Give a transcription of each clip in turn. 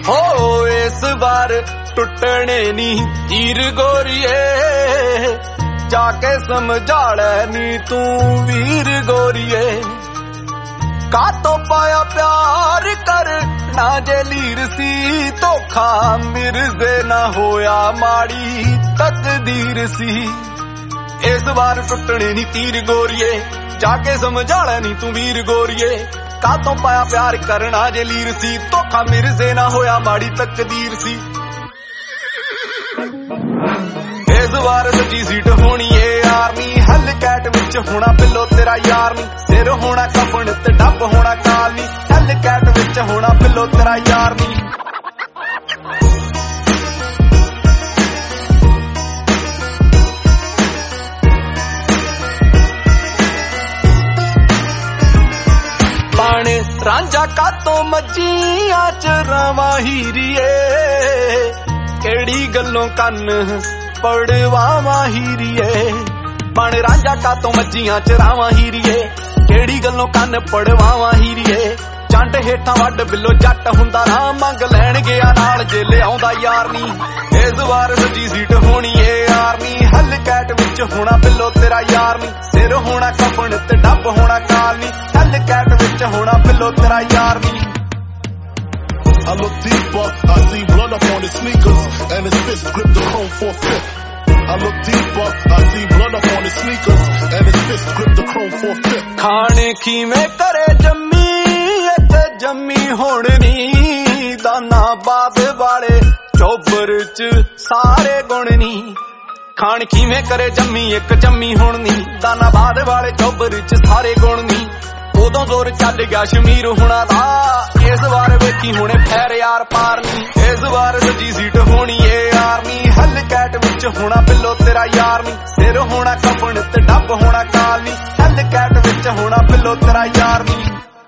ਹੋ ਇਸ ਵਾਰ ਟੁੱਟਣੇ ਨੀ ਹੀਰ ਗੋਰੀਏ, ਜਾਕੇ ਸਮਝਾ ਲੈ ਨੀ ਤੂੰ ਵੀਰ ਗੋਰੀਏ। ਕਾਤੋਂ ਪਾਇਆ ਪਿਆਰ ਕਰ ਨਾ ਜੇ ਲੀਰ ਸੀ, ਧੋਖਾ ਮਿਰਜ਼ੇ ਨਾ ਹੋਇਆ ਮਾੜੀ ਤਕਦੀਰ ਸੀ। ਇਸ ਵਾਰ ਟੁੱਟਣੇ ਨੀ ਤੀਰ ਗੋਰੀਏ, ਜਾਕੇ ਸਮਝਾ ਲੈ ਨੀ ਤੂੰ ਵੀਰ ਗੋਰੀਏ। ਕਾਤੋਂ ਪਾਇਆ ਪਿਆਰ ਕਰਨਾ ਜੇ ਲੀਰ ਸੀ, ਧੋਖਾ ਮਿਰਜ਼ੇ ਨਾ ਹੋਇਆ ਮਾੜੀ ਤਕਦੀਰ ਸੀ। ਇਸ ਵਾਰ ਸੱਜੀ ਸੀਟ ਹੋਣੀ ਏ ਆਰਮੀ, ਹੈਲੀਕੈਟ ਵਿੱਚ ਹੋਣਾ ਪਿੱਲੋ ਤੇਰਾ ਯਾਰ ਨੀ। ਸਿਰ ਹੋਣਾ ਕਫਨ ਤੇ ਡੱਬ ਹੋਣਾ ਕਾਲ ਨੀ, ਹੈਲੀਕੈਟ ਵਿੱਚ ਹੋਣਾ ਪਿੱਲੋ ਤੇਰਾ ਯਾਰ ਨੀ। ਬਾਣੇ ਰਾਂਝਾ ਕਾਤੋਂ ਮੱਝੀਆਂ ਚ ਰਾਵਾਂ ਹੀਰੀਏ, ਕਿਹੜੀ ਗੱਲੋਂ ਕੰਨ ਪੜਵਾਵਾਂ ਹੀਰੀਏ। ਬਣ ਰਾਂਝਾ ਕਾਤੋਂ ਮੱਝੀਆਂ ਚ ਰਾਵਾਂ ਹੀਰੀਏ, ਕਿਹੜੀ ਗੱਲੋਂ ਕੰਨ ਪੜਵਾਵਾਂ ਹੀਰੀਏ। ਜੰਡ ਹੇਠਾਂ ਵੱਡ ਬਿੱਲੋ ਜੱਟ ਹੁੰਦਾ ਰਾਹ, ਮੰਗ ਲੈਣ ਗਿਆ ਨਾਲ ਜੇ ਲਿਆਉਂਦਾ ਯਾਰ ਨੀ। ਇਸ ਵਾਰ ਸੱਜੀ ਸੀਟ ਹੋਣੀ ਏ ਆਰਮੀ, ਹੈਲੀਕੈਟ ਵਿੱਚ ਹੋਣਾ ਬਿੱਲੋ ਤੇਰਾ ਯਾਰ ਨੀ। ਸਿਰ ਹੋਣਾ ਕਫਨ ਤੇ ਡੱਬ ਹੋਣਾ ਕਾਲ ਨੀ, ਹੈਲੀਕੈਟ ਵਿੱਚ ਹੋਣਾ ਬਿੱਲੋ ਤੇਰਾ ਯਾਰ ਨੀ। I look deeper, I see blood up on his sneakers, and his fist grip the chrome 4/5. I look deeper, I see blood up on his sneakers, and his fist grip the chrome 4/5. ਖਾਣੇ ਕਿਵੇਂ ਕਰੇ ਜੰਮੀ ਤੇ ਜੰਮੀ ਹੁਣ ਨੀ, ਦਾਨਾ ਬਾਦ ਵਾਲੇ ਚੋਬਰ ਚ ਸਾਰੇ ਗੁਣ ਨੀ। ਖਾਣ ਕਿਵੇਂ ਕਰੇ ਜੰਮੀ ਇੱਕ ਜੰਮੀ ਹੁਣ ਨੀ, ਦਾਨਾ ਬਾਦ ਵਾਲੇ ਚੋਬਰ ਚ ਸਾਰੇ ਗੁਣ ਨੀ। ਉਦੋਂ ਜ਼ੋਰ ਚੱਲ ਗਿਆ ਸ਼ਮੀਰ ਹੁਣਾ ਦਾ, ਇਸ ਵਾਰ ਵੇਖੀ ਹੁਣੇ ਫੈਰ ਯਾਰ ਪਾਰ ਨੀ। ਇਸ ਵਾਰ ਸੱਜੀ ਸੀਟ ਹੋਣੀ ਏ ਆਰਮੀ, ਹੈਲੀਕੈਟ ਵਿੱਚ ਹੋਣਾ ਬਿੱਲੋ ਤੇਰਾ ਯਾਰ ਨੀ। ਸਿਰ ਹੋਣਾ ਕਫਨ ਤੇ ਡੱਬ ਹੋਣਾ ਕਾਲ ਨੀ, ਹੈਲੀਕੈਟ ਵਿੱਚ ਹੋਣਾ ਬਿੱਲੋ ਤੇਰਾ ਯਾਰ ਨੀ।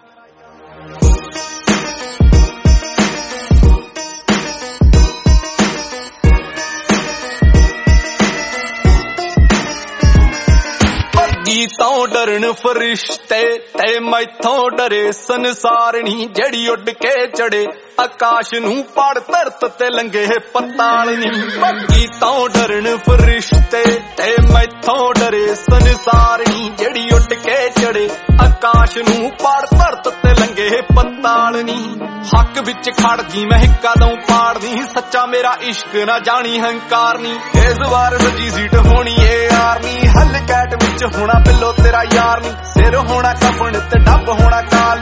ਤੋਂ ਡਰਨ ਫਰਿਸ਼ਤੇ ਤੇ ਮੈਥੋਂ ਡਰੇ ਸੰਸਾਰਣੀ, ਜਿਹੜੀ ਉੱਡ ਕੇ ਚੜੇ ਆਕਾਸ਼ ਨੂੰ ਪੜ ਧਰਤ ਤੇ ਲੰਘੇ ਪਤਾਲ ਨੀ। ਬਾਕੀ ਤੋਂ ਡਰਨ ਫਰਿਸ਼ਤੇ ਤੇ ਮੈਥੋਂ ਡਰੇ ਸੰਸਾਰਣੀ, ਜਿਹੜੀ ਉੱਡ ਕੇ ਚੜੇ ਆਕਾਸ਼ ਨੂੰ ਪੜ ਧਰਤ ਤੇ ਲੰਘੇ ਪਤਾਲ ਨੀ। ਹੱਕ ਵਿੱਚ ਖੜਦੀ ਮੈਂ ਕਦੋਂ ਪਾੜਨੀ, ਸੱਚਾ ਮੇਰਾ ਇਸ਼ਕ ਨਾ ਜਾਣੀ ਹੰਕਾਰ ਨੀ। ਇਸ ਵਾਰ ਸੱਜੀ ਸੀਟ ਹੋਣੀ ਏ ਆਰਮੀ, ਹੈਲੀਕੈਟ ਵਿੱਚ ਹੋਣਾ ਬਿੱਲੋ ਤੇਰਾ ਯਾਰ ਨੀ। ਸਿਰ ਹੋਣਾ ਕਫਨ ਤੇ ਡੱਬ ਹੋਣਾ ਕਾਲ